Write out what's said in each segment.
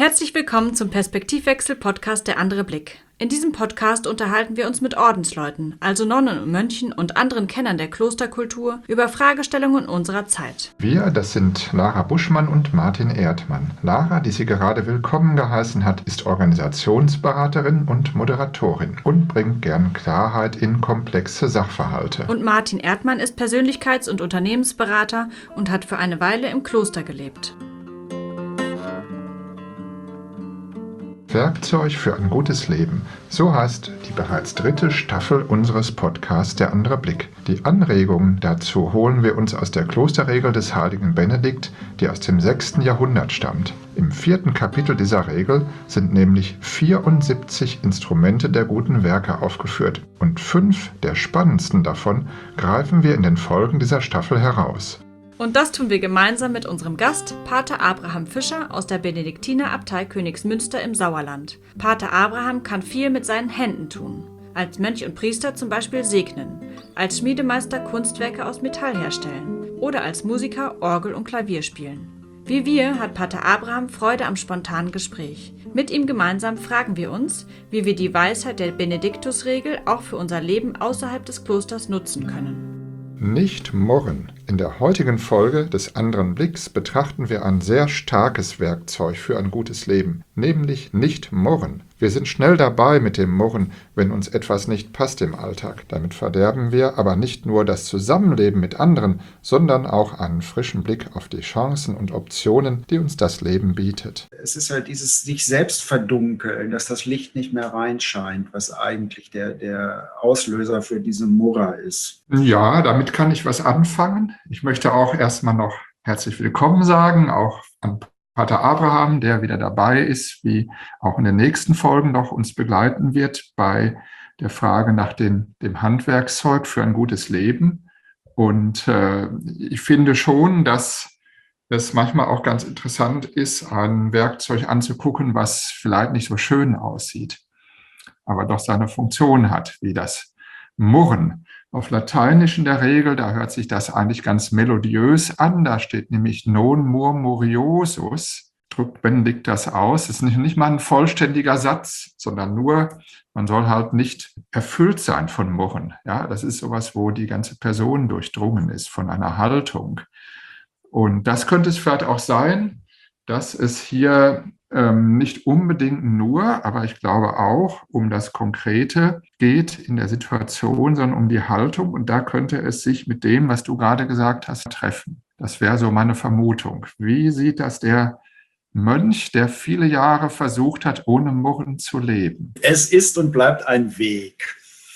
Herzlich willkommen zum Perspektivwechsel-Podcast Der andere Blick. In diesem Podcast unterhalten wir uns mit Ordensleuten, also Nonnen und Mönchen und anderen Kennern der Klosterkultur, über Fragestellungen unserer Zeit. Wir, das sind Lara Buschmann und Martin Erdmann. Lara, die sie gerade willkommen geheißen hat, ist Organisationsberaterin und Moderatorin und bringt gern Klarheit in komplexe Sachverhalte. Und Martin Erdmann ist Persönlichkeits- und Unternehmensberater und hat für eine Weile im Kloster gelebt. Werkzeug für ein gutes Leben. So heißt die bereits 3. Staffel unseres Podcasts Der andere Blick. Die Anregungen dazu holen wir uns aus der Klosterregel des heiligen Benedikt, die aus dem 6. Jahrhundert stammt. Im 4. Kapitel dieser Regel sind nämlich 74 Instrumente der guten Werke aufgeführt und 5 der spannendsten davon greifen wir in den Folgen dieser Staffel heraus. Und das tun wir gemeinsam mit unserem Gast, Pater Abraham Fischer aus der Benediktinerabtei Königsmünster im Sauerland. Pater Abraham kann viel mit seinen Händen tun. Als Mönch und Priester zum Beispiel segnen, als Schmiedemeister Kunstwerke aus Metall herstellen oder als Musiker Orgel und Klavier spielen. Wie wir hat Pater Abraham Freude am spontanen Gespräch. Mit ihm gemeinsam fragen wir uns, wie wir die Weisheit der Benediktusregel auch für unser Leben außerhalb des Klosters nutzen können. Nicht murren. In der heutigen Folge des anderen Blicks betrachten wir ein sehr starkes Werkzeug für ein gutes Leben, nämlich nicht murren. Wir sind schnell dabei mit dem Murren, wenn uns etwas nicht passt im Alltag. Damit verderben wir aber nicht nur das Zusammenleben mit anderen, sondern auch einen frischen Blick auf die Chancen und Optionen, die uns das Leben bietet. Es ist halt dieses sich selbst verdunkeln, dass das Licht nicht mehr reinscheint, was eigentlich der Auslöser für diese Murrer ist. Ja, damit kann ich was anfangen. Ich möchte auch erstmal noch herzlich willkommen sagen, auch an Pater Abraham, der wieder dabei ist, wie auch in den nächsten Folgen noch uns begleiten wird bei der Frage nach dem Handwerkszeug für ein gutes Leben. Und ich finde schon, dass es manchmal auch ganz interessant ist, ein Werkzeug anzugucken, was vielleicht nicht so schön aussieht, aber doch seine Funktion hat, wie das Murren. Auf Lateinisch in der Regel, da hört sich das eigentlich ganz melodiös an. Da steht nämlich non murmuriosus, drückt Benedikt das aus. Das ist nicht mal ein vollständiger Satz, sondern nur, man soll halt nicht erfüllt sein von Murren. Ja, das ist sowas, wo die ganze Person durchdrungen ist von einer Haltung. Und das könnte es vielleicht auch sein, dass es hier nicht unbedingt nur, aber ich glaube auch um das Konkrete geht in der Situation, sondern um die Haltung. Und da könnte es sich mit dem, was du gerade gesagt hast, treffen. Das wäre so meine Vermutung. Wie sieht das der Mönch, der viele Jahre versucht hat, ohne Murren zu leben? Es ist und bleibt ein Weg.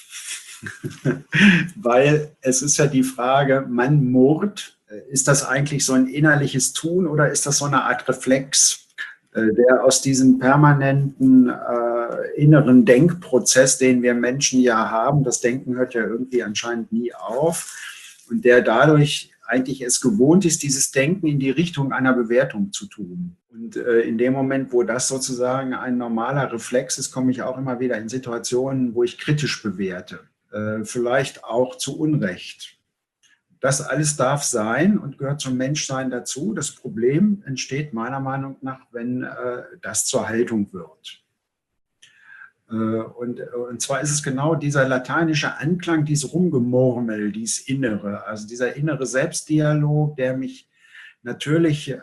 Weil es ist ja die Frage, man murrt. Ist das eigentlich so ein innerliches Tun oder ist das so eine Art Reflex, der aus diesem permanenten inneren Denkprozess, den wir Menschen ja haben, das Denken hört ja irgendwie anscheinend nie auf, und der dadurch eigentlich es gewohnt ist, dieses Denken in die Richtung einer Bewertung zu tun. Und in dem Moment, wo das sozusagen ein normaler Reflex ist, komme ich auch immer wieder in Situationen, wo ich kritisch bewerte, vielleicht auch zu Unrecht. Das alles darf sein und gehört zum Menschsein dazu. Das Problem entsteht meiner Meinung nach, wenn das zur Haltung wird. Und zwar ist es genau dieser lateinische Anklang, dieses Rumgemurmel, dieses Innere, also dieser innere Selbstdialog, der mich natürlich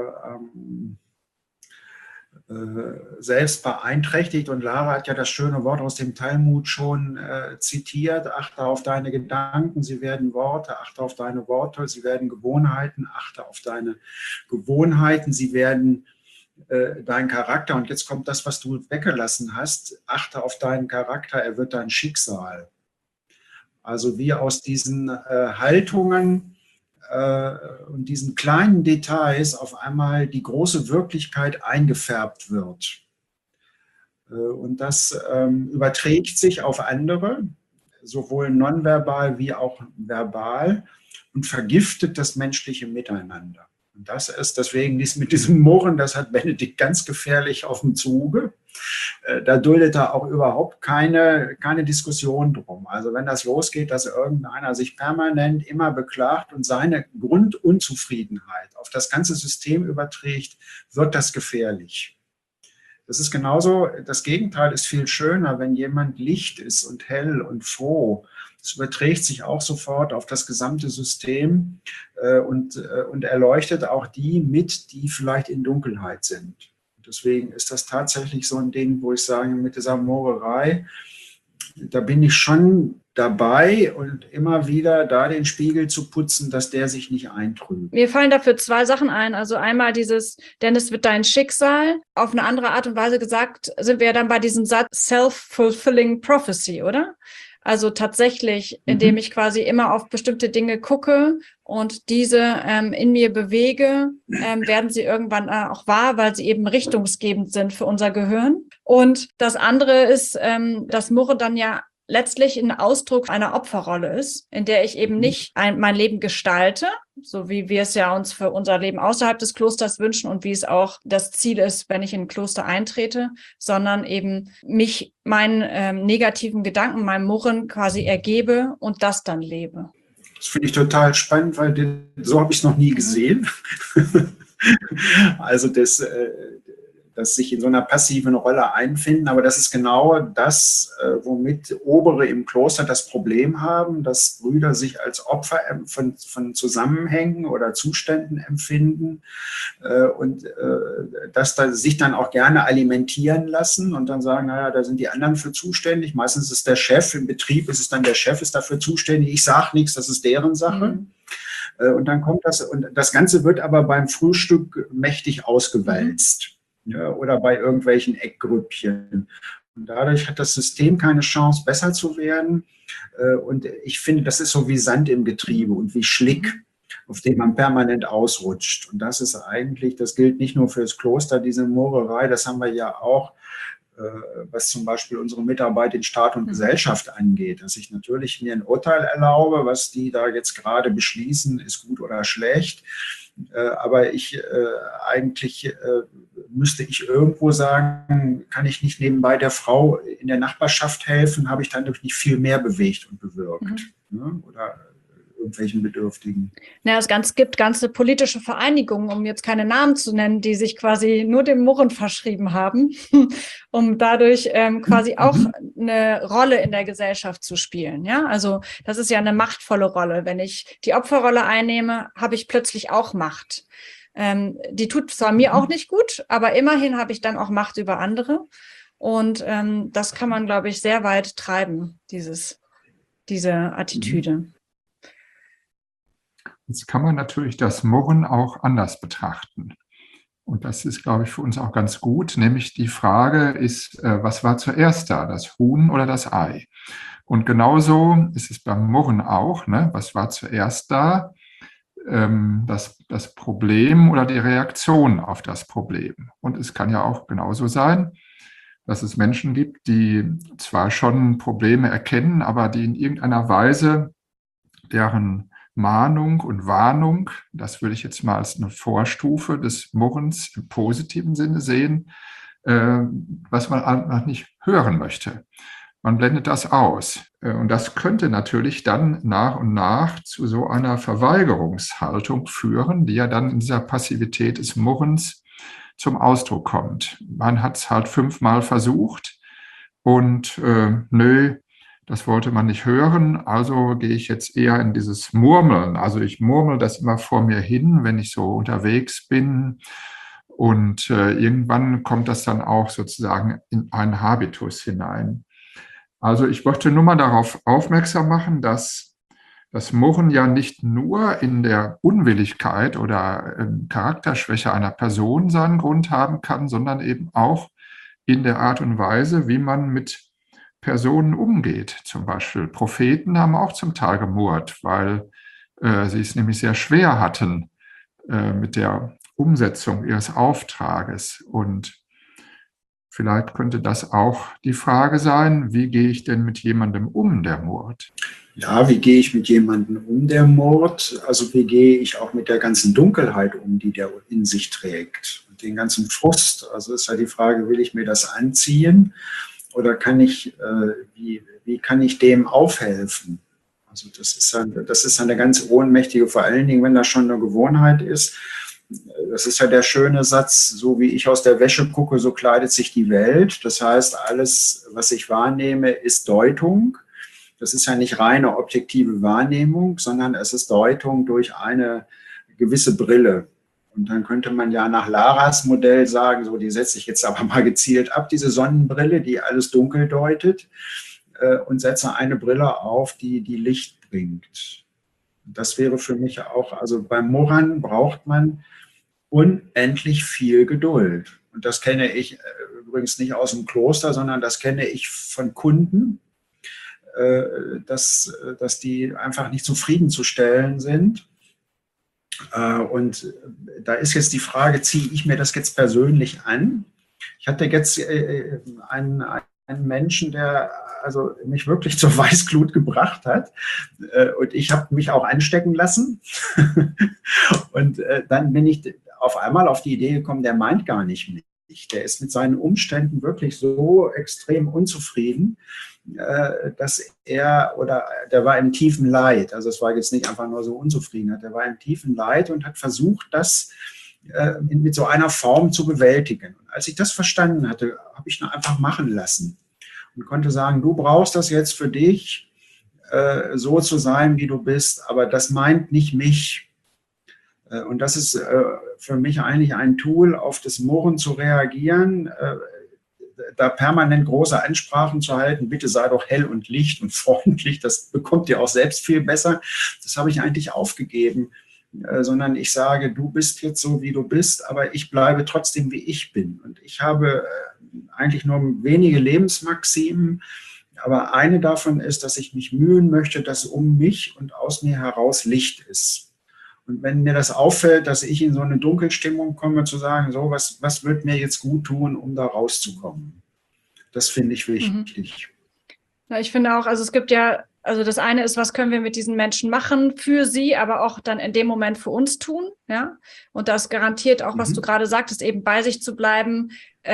selbst beeinträchtigt. Und Lara hat ja das schöne Wort aus dem Talmud schon zitiert: Achte auf deine Gedanken, sie werden Worte, achte auf deine Worte, sie werden Gewohnheiten, achte auf deine Gewohnheiten, sie werden dein Charakter. Und jetzt kommt das, was du weggelassen hast: Achte auf deinen Charakter, er wird dein Schicksal. Also wie aus diesen Haltungen und diesen kleinen Details auf einmal die große Wirklichkeit eingefärbt wird. Und das überträgt sich auf andere, sowohl nonverbal wie auch verbal, und vergiftet das menschliche Miteinander. Und das ist deswegen mit diesem Murren, das hat Benedikt ganz gefährlich auf dem Zuge. Da duldet er auch überhaupt keine Diskussion drum. Also wenn das losgeht, dass irgendeiner sich permanent immer beklagt und seine Grundunzufriedenheit auf das ganze System überträgt, wird das gefährlich. Das ist genauso, das Gegenteil ist viel schöner, wenn jemand Licht ist und hell und froh. Das überträgt sich auch sofort auf das gesamte System und erleuchtet auch die mit, die vielleicht in Dunkelheit sind. Deswegen ist das tatsächlich so ein Ding, wo ich sage, mit dieser Mohrerei, da bin ich schon dabei und immer wieder da den Spiegel zu putzen, dass der sich nicht eintrübt. Mir fallen dafür 2 Sachen ein. Also einmal dieses, denn es wird dein Schicksal. Auf eine andere Art und Weise gesagt, sind wir ja dann bei diesem Satz Self-Fulfilling Prophecy, oder? Also tatsächlich, indem ich quasi immer auf bestimmte Dinge gucke und diese in mir bewege, werden sie irgendwann auch wahr, weil sie eben richtungsgebend sind für unser Gehirn. Und das andere ist, dass Murre dann ja letztlich ein Ausdruck einer Opferrolle ist, in der ich eben nicht mein Leben gestalte, so wie wir es ja uns für unser Leben außerhalb des Klosters wünschen und wie es auch das Ziel ist, wenn ich in ein Kloster eintrete, sondern eben mich meinen negativen Gedanken, meinem Murren quasi ergebe und das dann lebe. Das finde ich total spannend, weil so habe ich es noch nie gesehen. Also das sich in so einer passiven Rolle einfinden. Aber das ist genau das, womit Obere im Kloster das Problem haben, dass Brüder sich als Opfer von Zusammenhängen oder Zuständen empfinden und dass da sich dann auch gerne alimentieren lassen und dann sagen, naja, da sind die anderen für zuständig. Meistens ist der Chef, im Betrieb ist es dann der Chef, ist dafür zuständig. Ich sage nichts, das ist deren Sache. Und dann kommt das, und das Ganze wird aber beim Frühstück mächtig ausgewälzt. Ja, oder bei irgendwelchen Eckgrüppchen. Und dadurch hat das System keine Chance, besser zu werden. Und ich finde, das ist so wie Sand im Getriebe und wie Schlick, auf dem man permanent ausrutscht. Und das ist eigentlich, das gilt nicht nur für das Kloster, diese Mohrerei, das haben wir ja auch, was zum Beispiel unsere Mitarbeit in Staat und Gesellschaft angeht, dass ich natürlich mir ein Urteil erlaube, was die da jetzt gerade beschließen, ist gut oder schlecht. Aber eigentlich müsste ich irgendwo sagen, kann ich nicht nebenbei der Frau in der Nachbarschaft helfen, habe ich dann nicht viel mehr bewegt und bewirkt. Ne? Oder irgendwelchen Bedürftigen. Ja, es gibt ganze politische Vereinigungen, um jetzt keine Namen zu nennen, die sich quasi nur dem Murren verschrieben haben, um dadurch quasi auch eine Rolle in der Gesellschaft zu spielen. Ja, also das ist ja eine machtvolle Rolle. Wenn ich die Opferrolle einnehme, habe ich plötzlich auch Macht. Die tut zwar mir auch nicht gut, aber immerhin habe ich dann auch Macht über andere. Und das kann man, glaube ich, sehr weit treiben, diese Attitüde. Jetzt kann man natürlich das Murren auch anders betrachten. Und das ist, glaube ich, für uns auch ganz gut. Nämlich die Frage ist, was war zuerst da, das Huhn oder das Ei? Und genauso ist es beim Murren auch. Ne? Was war zuerst da? Das Problem oder die Reaktion auf das Problem. Und es kann ja auch genauso sein, dass es Menschen gibt, die zwar schon Probleme erkennen, aber die in irgendeiner Weise deren Mahnung und Warnung, das würde ich jetzt mal als eine Vorstufe des Murrens im positiven Sinne sehen, was man einfach nicht hören möchte. Man blendet das aus. Und das könnte natürlich dann nach und nach zu so einer Verweigerungshaltung führen, die ja dann in dieser Passivität des Murrens zum Ausdruck kommt. Man hat es halt 5-mal versucht und nö, das wollte man nicht hören, also gehe ich jetzt eher in dieses Murmeln. Also ich murmel das immer vor mir hin, wenn ich so unterwegs bin. Und irgendwann kommt das dann auch sozusagen in einen Habitus hinein. Also ich möchte nur mal darauf aufmerksam machen, dass das Murren ja nicht nur in der Unwilligkeit oder Charakterschwäche einer Person seinen Grund haben kann, sondern eben auch in der Art und Weise, wie man mit Personen umgeht. Zum Beispiel Propheten haben auch zum Teil gemurrt, weil sie es nämlich sehr schwer hatten mit der Umsetzung ihres Auftrages. Und vielleicht könnte das auch die Frage sein, wie gehe ich denn mit jemandem um, der murrt? Ja, wie gehe ich mit jemandem um, der murrt? Also wie gehe ich auch mit der ganzen Dunkelheit um, die der in sich trägt? Und den ganzen Frust. Also ist ja die Frage, will ich mir das anziehen? Oder kann ich, wie kann ich dem aufhelfen? Also das ist eine ganz ohnmächtige, vor allen Dingen, wenn das schon eine Gewohnheit ist, Das ist ja der schöne Satz, so wie ich aus der Wäsche gucke, so kleidet sich die Welt. Das heißt, alles, was ich wahrnehme, ist Deutung. Das ist ja nicht reine objektive Wahrnehmung, sondern es ist Deutung durch eine gewisse Brille. Und dann könnte man ja nach Laras Modell sagen, so, die setze ich jetzt aber mal gezielt ab, diese Sonnenbrille, die alles dunkel deutet, und setze eine Brille auf, die Licht bringt. Das wäre für mich auch, also beim Murren braucht man unendlich viel Geduld. Und das kenne ich übrigens nicht aus dem Kloster, sondern das kenne ich von Kunden, dass die einfach nicht zufriedenzustellen sind. Und da ist jetzt die Frage, ziehe ich mir das jetzt persönlich an? Ich hatte jetzt einen Menschen, der also mich wirklich zur Weißglut gebracht hat. Und ich habe mich auch anstecken lassen. Und dann bin ich auf einmal auf die Idee gekommen, der meint gar nicht mich. Der ist mit seinen Umständen wirklich so extrem unzufrieden, dass der war im tiefen Leid. Also es war jetzt nicht einfach nur so Unzufriedenheit, der war im tiefen Leid und hat versucht, das mit so einer Form zu bewältigen. Und als ich das verstanden hatte, habe ich ihn einfach machen lassen und konnte sagen, du brauchst das jetzt für dich, so zu sein, wie du bist, aber das meint nicht mich. Und das ist für mich eigentlich ein Tool, auf das Murren zu reagieren, da permanent große Ansprachen zu halten, bitte sei doch hell und licht und freundlich, das bekommt ihr auch selbst viel besser. Das habe ich eigentlich aufgegeben, sondern ich sage, du bist jetzt so, wie du bist, aber ich bleibe trotzdem, wie ich bin. Und ich habe eigentlich nur wenige Lebensmaximen, aber eine davon ist, dass ich mich mühen möchte, dass um mich und aus mir heraus Licht ist. Und wenn mir das auffällt, dass ich in so eine Dunkelstimmung komme, zu sagen, so, was wird mir jetzt gut tun, um da rauszukommen? Das finde ich wichtig. Ja, ich finde auch, also es gibt ja, also das eine ist, was können wir mit diesen Menschen machen für sie, aber auch dann in dem Moment für uns tun, ja. Und das garantiert auch, was du gerade sagtest, eben bei sich zu bleiben,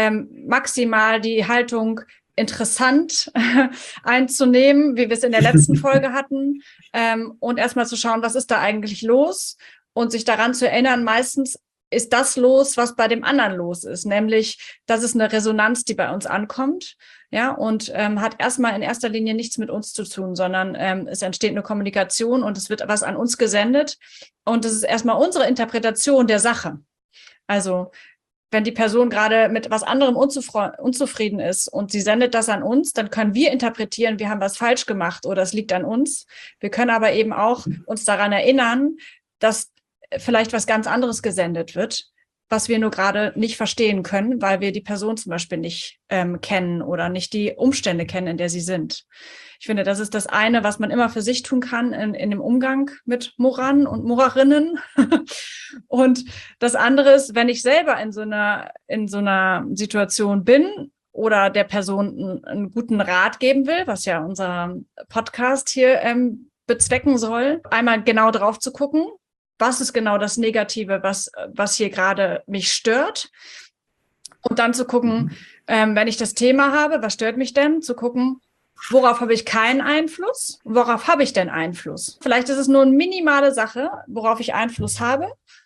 maximal die Haltung interessant einzunehmen, wie wir es in der letzten Folge hatten, und erstmal zu schauen, was ist da eigentlich los und sich daran zu erinnern, meistens ist das los, was bei dem anderen los ist, nämlich das ist eine Resonanz, die bei uns ankommt, ja, und hat erstmal in erster Linie nichts mit uns zu tun, sondern es entsteht eine Kommunikation und es wird was an uns gesendet und das ist erstmal unsere Interpretation der Sache. Also wenn die Person gerade mit was anderem unzufrieden ist und sie sendet das an uns, dann können wir interpretieren, wir haben was falsch gemacht oder es liegt an uns. Wir können aber eben auch uns daran erinnern, dass vielleicht was ganz anderes gesendet wird, was wir nur gerade nicht verstehen können, weil wir die Person zum Beispiel nicht kennen oder nicht die Umstände kennen, in der sie sind. Ich finde, das ist das eine, was man immer für sich tun kann in dem Umgang mit Murrern und Murrerinnen. Und das andere ist, wenn ich selber in so einer Situation bin oder der Person einen guten Rat geben will, was ja unser Podcast hier bezwecken soll, einmal genau drauf zu gucken, was ist genau das Negative, was hier gerade mich stört. Und dann zu gucken, wenn ich das Thema habe, was stört mich denn? Zu gucken, worauf habe ich keinen Einfluss? Worauf habe ich denn Einfluss? Vielleicht ist es nur eine minimale Sache, worauf ich Einfluss habe.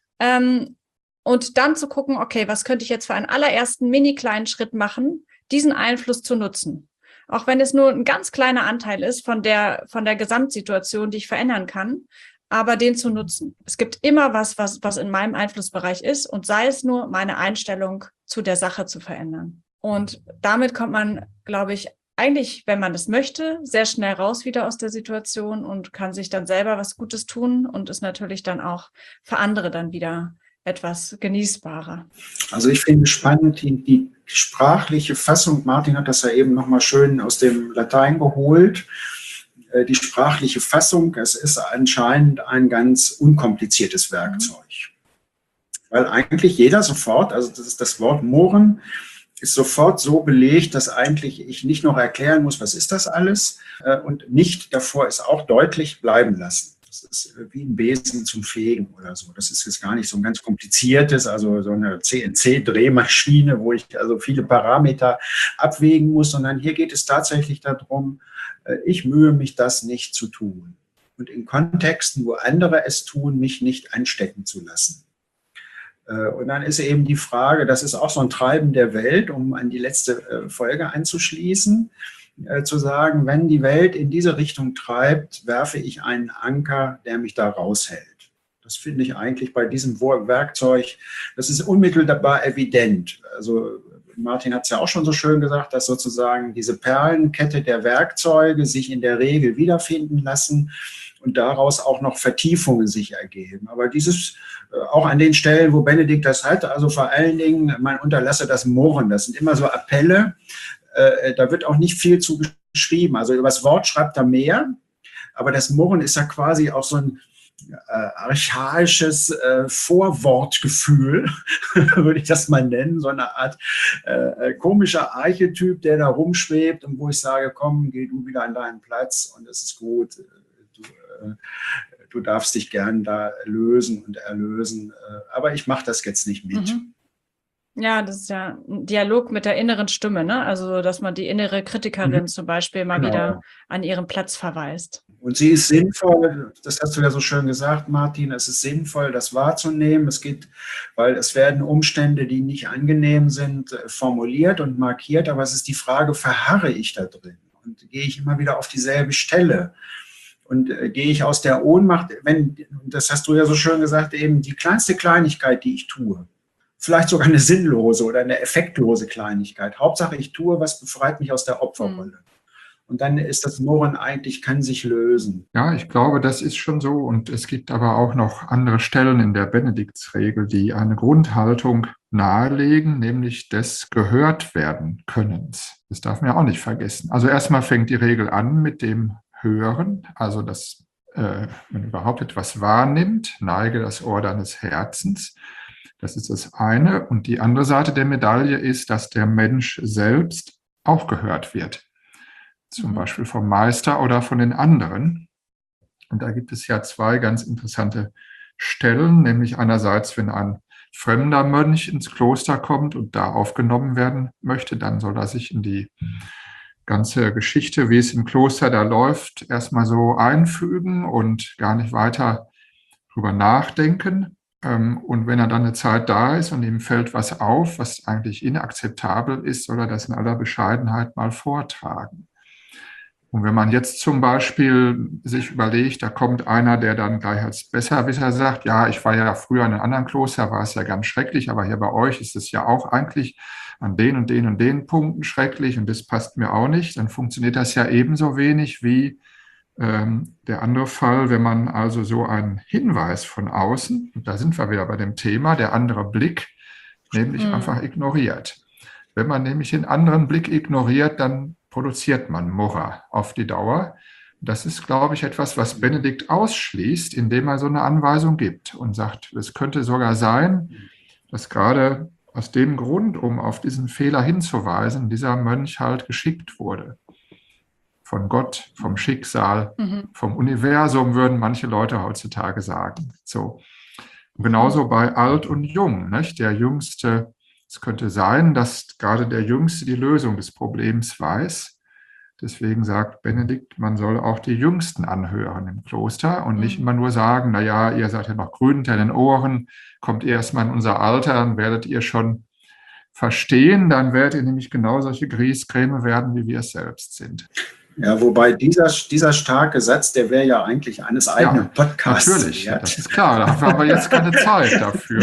Und dann zu gucken, okay, was könnte ich jetzt für einen allerersten mini kleinen Schritt machen, diesen Einfluss zu nutzen? Auch wenn es nur ein ganz kleiner Anteil ist von der Gesamtsituation, die ich verändern kann, aber den zu nutzen. Es gibt immer was in meinem Einflussbereich ist und sei es nur meine Einstellung zu der Sache zu verändern. Und damit kommt man, glaube ich, eigentlich, wenn man das möchte, sehr schnell raus wieder aus der Situation und kann sich dann selber was Gutes tun und ist natürlich dann auch für andere dann wieder etwas genießbarer. Also ich finde spannend die sprachliche Fassung, Martin hat das ja eben nochmal schön aus dem Latein geholt, die sprachliche Fassung, es ist anscheinend ein ganz unkompliziertes Werkzeug. Weil eigentlich jeder sofort, also das ist das Wort Murren, ist sofort so belegt, dass eigentlich ich nicht noch erklären muss, was ist das alles, und nicht davor ist auch deutlich bleiben lassen. Das ist wie ein Besen zum Fegen oder so. Das ist jetzt gar nicht so ein ganz kompliziertes, also so eine CNC-Drehmaschine, wo ich also viele Parameter abwägen muss, sondern hier geht es tatsächlich darum, ich mühe mich, das nicht zu tun. Und in Kontexten, wo andere es tun, mich nicht anstecken zu lassen. Und dann ist eben die Frage, das ist auch so ein Treiben der Welt, um an die letzte Folge anzuschließen, zu sagen, wenn die Welt in diese Richtung treibt, werfe ich einen Anker, der mich da raushält. Das finde ich eigentlich bei diesem Werkzeug, das ist unmittelbar evident. Also Martin hat es ja auch schon so schön gesagt, dass sozusagen diese Perlenkette der Werkzeuge sich in der Regel wiederfinden lassen und daraus auch noch Vertiefungen sich ergeben. Aber dieses auch an den Stellen, wo Benedikt das hat, also vor allen Dingen, man unterlasse das Murren, das sind immer so Appelle, da wird auch nicht viel zu geschrieben. Also über das Wort schreibt er mehr, aber das Murren ist ja quasi auch so ein archaisches Vorwortgefühl, würde ich das mal nennen, so eine Art komischer Archetyp, der da rumschwebt und wo ich sage, komm, geh du wieder an deinen Platz und es ist gut, du darfst dich gern da lösen und erlösen, aber ich mache das jetzt nicht mit. Mhm. Ja, das ist ja ein Dialog mit der inneren Stimme, ne? Also, dass man die innere Kritikerin zum Beispiel mal wieder an ihren Platz verweist. Und sie ist sinnvoll, das hast du ja so schön gesagt, Martin, es ist sinnvoll, das wahrzunehmen. Es geht, weil es werden Umstände, die nicht angenehm sind, formuliert und markiert, aber es ist die Frage, verharre ich da drin? Und gehe ich immer wieder auf dieselbe Stelle? Und gehe ich aus der Ohnmacht, das hast du ja so schön gesagt, eben die kleinste Kleinigkeit, die ich tue, vielleicht sogar eine sinnlose oder eine effektlose Kleinigkeit. Hauptsache, ich tue was, befreit mich aus der Opferrolle. Und dann ist das Murren eigentlich, kann sich lösen. Ja, ich glaube, das ist schon so. Und es gibt aber auch noch andere Stellen in der Benediktsregel, die eine Grundhaltung nahelegen, nämlich des Gehörtwerden-Könnens. Das darf man ja auch nicht vergessen. Also erstmal fängt die Regel an mit dem Hören, also dass man überhaupt etwas wahrnimmt, neige das Ohr deines Herzens. Das ist das eine. Und die andere Seite der Medaille ist, dass der Mensch selbst auch gehört wird. Zum Beispiel vom Meister oder von den anderen. Und da gibt es ja zwei ganz interessante Stellen, nämlich einerseits, wenn ein fremder Mönch ins Kloster kommt und da aufgenommen werden möchte, dann soll er sich in die ganze Geschichte, wie es im Kloster da läuft, erstmal so einfügen und gar nicht weiter drüber nachdenken. Und wenn er dann eine Zeit da ist und ihm fällt was auf, was eigentlich inakzeptabel ist, soll er das in aller Bescheidenheit mal vortragen. Und wenn man jetzt zum Beispiel sich überlegt, da kommt einer, der dann gleich als Besserwisser sagt, ja, ich war ja früher in einem anderen Kloster, war es ja ganz schrecklich, aber hier bei euch ist es ja auch eigentlich an den und den und den Punkten schrecklich und das passt mir auch nicht, dann funktioniert das ja ebenso wenig wie der andere Fall, wenn man also so einen Hinweis von außen, und da sind wir wieder bei dem Thema, der andere Blick, nämlich einfach ignoriert. Wenn man nämlich den anderen Blick ignoriert, dann produziert man Murrer auf die Dauer. Das ist, glaube ich, etwas, was Benedikt ausschließt, indem er so eine Anweisung gibt und sagt, es könnte sogar sein, dass gerade aus dem Grund, um auf diesen Fehler hinzuweisen, dieser Mönch halt geschickt wurde. Von Gott, vom Schicksal, vom Universum, würden manche Leute heutzutage sagen. So. Und genauso bei alt und jung, nicht? Der Jüngste, es könnte sein, dass gerade der Jüngste die Lösung des Problems weiß. Deswegen sagt Benedikt, man soll auch die Jüngsten anhören im Kloster und nicht immer nur sagen, naja, ihr seid ja noch grün hinter den Ohren, kommt ihr erstmal in unser Alter, dann werdet ihr schon verstehen, dann werdet ihr nämlich genau solche Griesgräme werden, wie wir es selbst sind. Ja, wobei dieser starke Satz, der wäre ja eigentlich eines eigenen Podcasts. Natürlich, das ist klar, da haben wir aber jetzt keine Zeit dafür.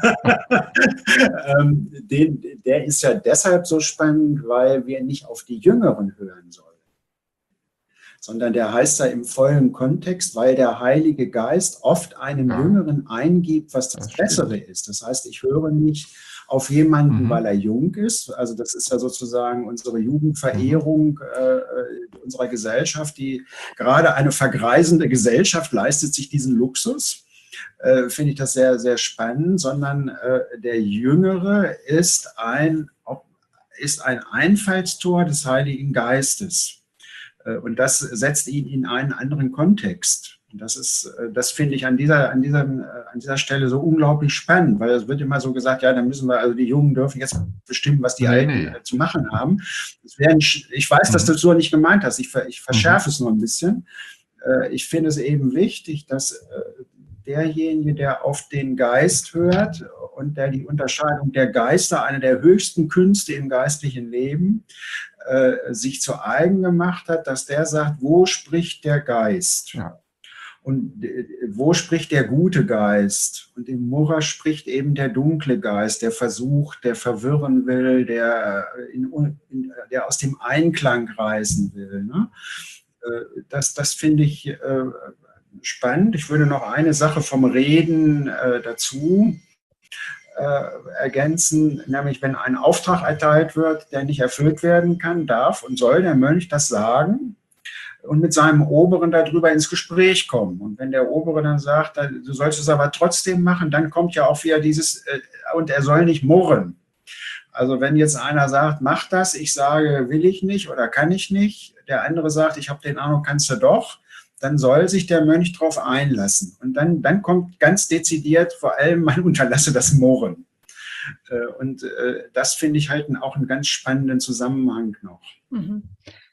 Der ist ja deshalb so spannend, weil wir nicht auf die Jüngeren hören sollen, sondern der heißt ja im vollen Kontext, weil der Heilige Geist oft einem Jüngeren eingibt, was das Bessere ist. Das heißt, ich höre nicht auf jemanden, weil er jung ist. Also das ist ja sozusagen unsere Jugendverehrung unserer Gesellschaft, die gerade eine vergreisende Gesellschaft leistet sich diesen Luxus. Finde ich das sehr, sehr spannend, sondern der Jüngere ist ein Einfallstor des Heiligen Geistes. Und das setzt ihn in einen anderen Kontext. Das finde ich an dieser Stelle so unglaublich spannend, weil es wird immer so gesagt, ja, dann müssen wir, also die Jungen dürfen jetzt bestimmen, was die Alten zu machen haben. Ich weiß, dass du das so nicht gemeint hast. Ich verschärfe es nur ein bisschen. Ich finde es eben wichtig, dass derjenige, der auf den Geist hört und der die Unterscheidung der Geister, eine der höchsten Künste im geistlichen Leben, sich zu eigen gemacht hat, dass der sagt, wo spricht der Geist? Ja. Und wo spricht der gute Geist? Und im Murrer spricht eben der dunkle Geist, der versucht, der verwirren will, der aus dem Einklang reißen will. Ne? Das finde ich spannend. Ich würde noch eine Sache vom Reden dazu ergänzen, nämlich wenn ein Auftrag erteilt wird, der nicht erfüllt werden kann, darf und soll der Mönch das sagen und mit seinem Oberen darüber ins Gespräch kommen. Und wenn der Obere dann sagt, du sollst es aber trotzdem machen, dann kommt ja auch wieder dieses, und er soll nicht murren. Also wenn jetzt einer sagt, mach das, ich sage, will ich nicht oder kann ich nicht, der andere sagt, ich habe den Eindruck, kannst du doch, dann soll sich der Mönch darauf einlassen. Und dann kommt ganz dezidiert, vor allem, man unterlasse das Murren. Und das finde ich halt auch einen ganz spannenden Zusammenhang noch. Mhm.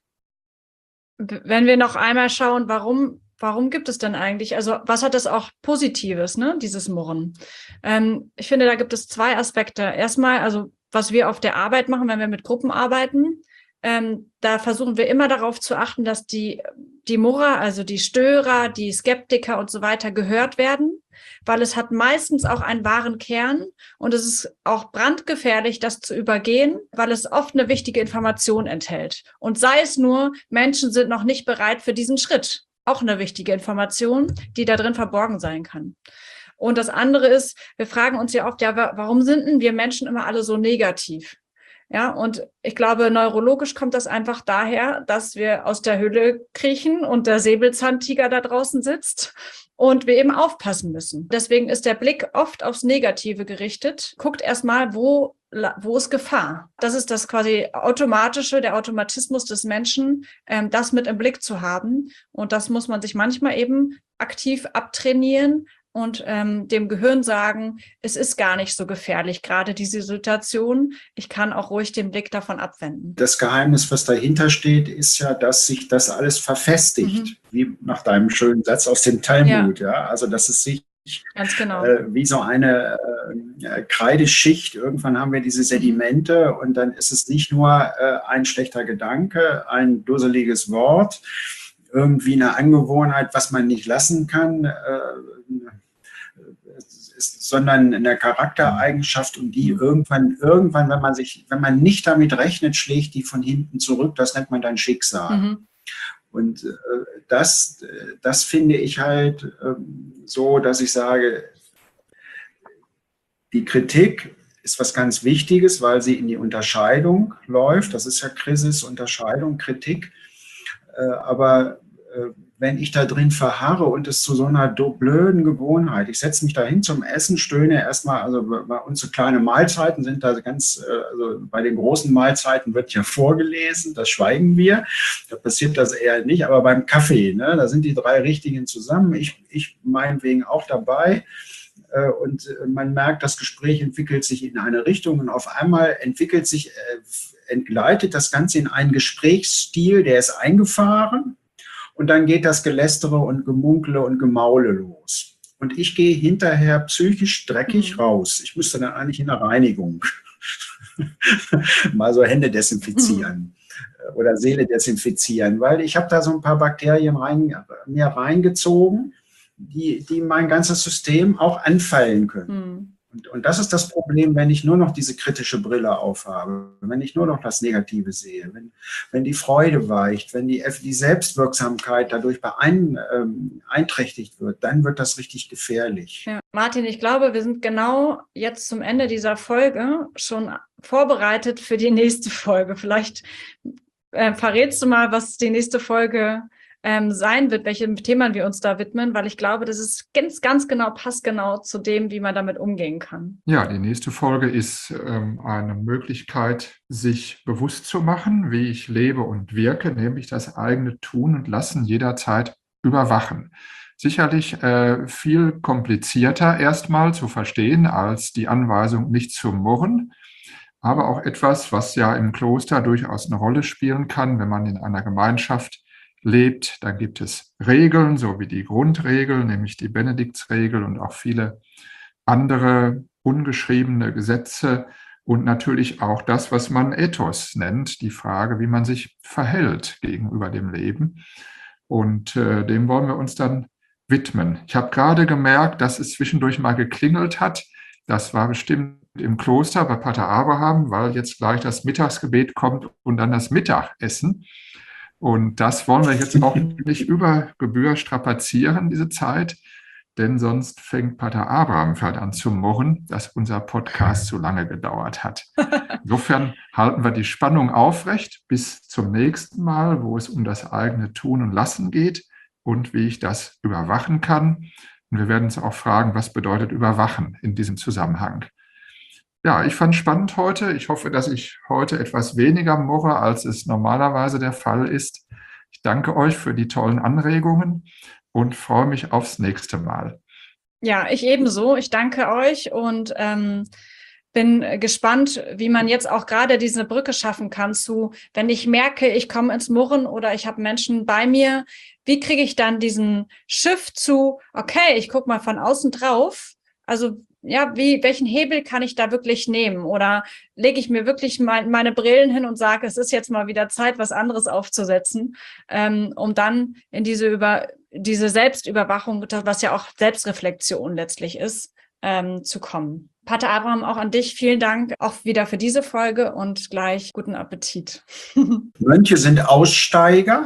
Wenn wir noch einmal schauen, warum gibt es denn eigentlich, also was hat das auch Positives, ne, dieses Murren? Ich finde, da gibt es zwei Aspekte. Erstmal, also was wir auf der Arbeit machen, wenn wir mit Gruppen arbeiten, da versuchen wir immer darauf zu achten, dass die Murrer, also die Störer, die Skeptiker und so weiter gehört werden, weil es hat meistens auch einen wahren Kern und es ist auch brandgefährlich, das zu übergehen, weil es oft eine wichtige Information enthält. Und sei es nur, Menschen sind noch nicht bereit für diesen Schritt. Auch eine wichtige Information, die da drin verborgen sein kann. Und das andere ist, wir fragen uns ja oft, ja, warum sind denn wir Menschen immer alle so negativ? Ja, und ich glaube, neurologisch kommt das einfach daher, dass wir aus der Höhle kriechen und der Säbelzahntiger da draußen sitzt und wir eben aufpassen müssen. Deswegen ist der Blick oft aufs Negative gerichtet. Guckt erstmal, wo ist Gefahr? Das ist das quasi Automatische, der Automatismus des Menschen, das mit im Blick zu haben. Und das muss man sich manchmal eben aktiv abtrainieren und dem Gehirn sagen, es ist gar nicht so gefährlich, gerade diese Situation. Ich kann auch ruhig den Blick davon abwenden. Das Geheimnis, was dahinter steht, ist ja, dass sich das alles verfestigt, wie nach deinem schönen Satz aus dem Talmud. Ja. Also, dass es sich ganz genau. Wie so eine Kreideschicht, irgendwann haben wir diese Sedimente und dann ist es nicht nur ein schlechter Gedanke, ein dusseliges Wort, irgendwie eine Angewohnheit, was man nicht lassen kann, sondern eine Charaktereigenschaft und die irgendwann, wenn man nicht damit rechnet, schlägt die von hinten zurück. Das nennt man dann Schicksal. Mhm. Und das finde ich halt so, dass ich sage, die Kritik ist was ganz Wichtiges, weil sie in die Unterscheidung läuft. Das ist ja Krisis, Unterscheidung, Kritik. Aber wenn ich da drin verharre und es zu so einer blöden Gewohnheit, ich setze mich da hin zum Essen, stöhne erstmal, also bei uns so kleine Mahlzeiten sind da ganz, also bei den großen Mahlzeiten wird ja vorgelesen, das schweigen wir, da passiert das eher nicht, aber beim Kaffee, ne, da sind die drei Richtigen zusammen, ich meinetwegen auch dabei. Und man merkt, das Gespräch entwickelt sich in eine Richtung und auf einmal entgleitet das Ganze in einen Gesprächsstil, der ist eingefahren. Und dann geht das Gelästere und Gemunkle und Gemaule los. Und ich gehe hinterher psychisch dreckig raus. Ich müsste dann eigentlich in der Reinigung mal so Hände desinfizieren oder Seele desinfizieren, weil ich habe da so ein paar Bakterien mir reingezogen, die mein ganzes System auch anfallen können. Und das ist das Problem, wenn ich nur noch diese kritische Brille aufhabe, wenn ich nur noch das Negative sehe, wenn die Freude weicht, wenn die Selbstwirksamkeit dadurch beeinträchtigt wird, dann wird das richtig gefährlich. Ja. Martin, ich glaube, wir sind genau jetzt zum Ende dieser Folge schon vorbereitet für die nächste Folge. Vielleicht verrätst du mal, was die nächste Folge sein wird, welchen Themen wir uns da widmen, weil ich glaube, das ist ganz genau, passt genau zu dem, wie man damit umgehen kann. Ja, die nächste Folge ist eine Möglichkeit, sich bewusst zu machen, wie ich lebe und wirke, nämlich das eigene Tun und Lassen jederzeit überwachen. Sicherlich viel komplizierter erstmal zu verstehen als die Anweisung, nicht zu murren, aber auch etwas, was ja im Kloster durchaus eine Rolle spielen kann, wenn man in einer Gemeinschaft lebt. Dann gibt es Regeln, so wie die Grundregel, nämlich die Benediktsregel und auch viele andere ungeschriebene Gesetze und natürlich auch das, was man Ethos nennt, die Frage, wie man sich verhält gegenüber dem Leben. Und dem wollen wir uns dann widmen. Ich habe gerade gemerkt, dass es zwischendurch mal geklingelt hat. Das war bestimmt im Kloster bei Pater Abraham, weil jetzt gleich das Mittagsgebet kommt und dann das Mittagessen. Und das wollen wir jetzt auch nicht über Gebühr strapazieren, diese Zeit, denn sonst fängt Pater Abraham vielleicht an zu murren, dass unser Podcast so lange gedauert hat. Insofern halten wir die Spannung aufrecht bis zum nächsten Mal, wo es um das eigene Tun und Lassen geht und wie ich das überwachen kann. Und wir werden uns auch fragen, was bedeutet Überwachen in diesem Zusammenhang. Ja, ich fand es spannend heute. Ich hoffe, dass ich heute etwas weniger murre, als es normalerweise der Fall ist. Ich danke euch für die tollen Anregungen und freue mich aufs nächste Mal. Ja, ich ebenso. Ich danke euch und bin gespannt, wie man jetzt auch gerade diese Brücke schaffen kann zu, wenn ich merke, ich komme ins Murren oder ich habe Menschen bei mir, wie kriege ich dann diesen Shift zu, okay, ich gucke mal von außen drauf, also ja, welchen Hebel kann ich da wirklich nehmen? Oder lege ich mir wirklich meine Brillen hin und sage, es ist jetzt mal wieder Zeit, was anderes aufzusetzen, um dann in diese Selbstüberwachung, was ja auch Selbstreflexion letztlich ist, zu kommen. Pater Abraham, auch an dich vielen Dank auch wieder für diese Folge und gleich guten Appetit. Mönche sind Aussteiger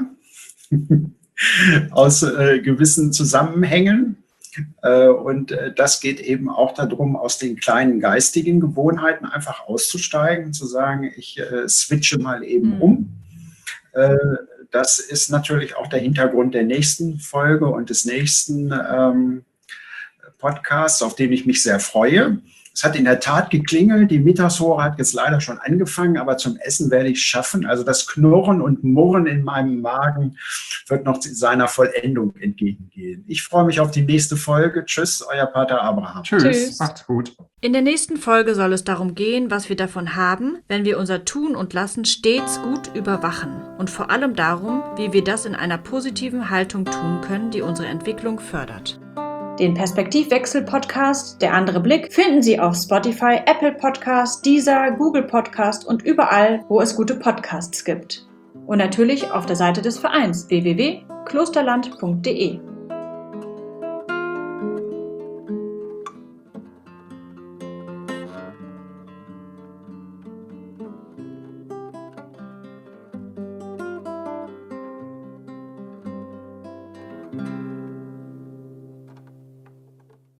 aus gewissen Zusammenhängen. Und das geht eben auch darum, aus den kleinen geistigen Gewohnheiten einfach auszusteigen, zu sagen, ich switche mal eben um. Das ist natürlich auch der Hintergrund der nächsten Folge und des nächsten Podcasts, auf den ich mich sehr freue. Es hat in der Tat geklingelt, die Mittagshore hat jetzt leider schon angefangen, aber zum Essen werde ich es schaffen. Also das Knurren und Murren in meinem Magen wird noch seiner Vollendung entgegengehen. Ich freue mich auf die nächste Folge. Tschüss, euer Pater Abraham. Tschüss. Macht's gut. In der nächsten Folge soll es darum gehen, was wir davon haben, wenn wir unser Tun und Lassen stets gut überwachen und vor allem darum, wie wir das in einer positiven Haltung tun können, die unsere Entwicklung fördert. Den Perspektivwechsel-Podcast Der andere Blick finden Sie auf Spotify, Apple Podcast, Deezer, Google Podcast und überall, wo es gute Podcasts gibt. Und natürlich auf der Seite des Vereins www.klosterland.de.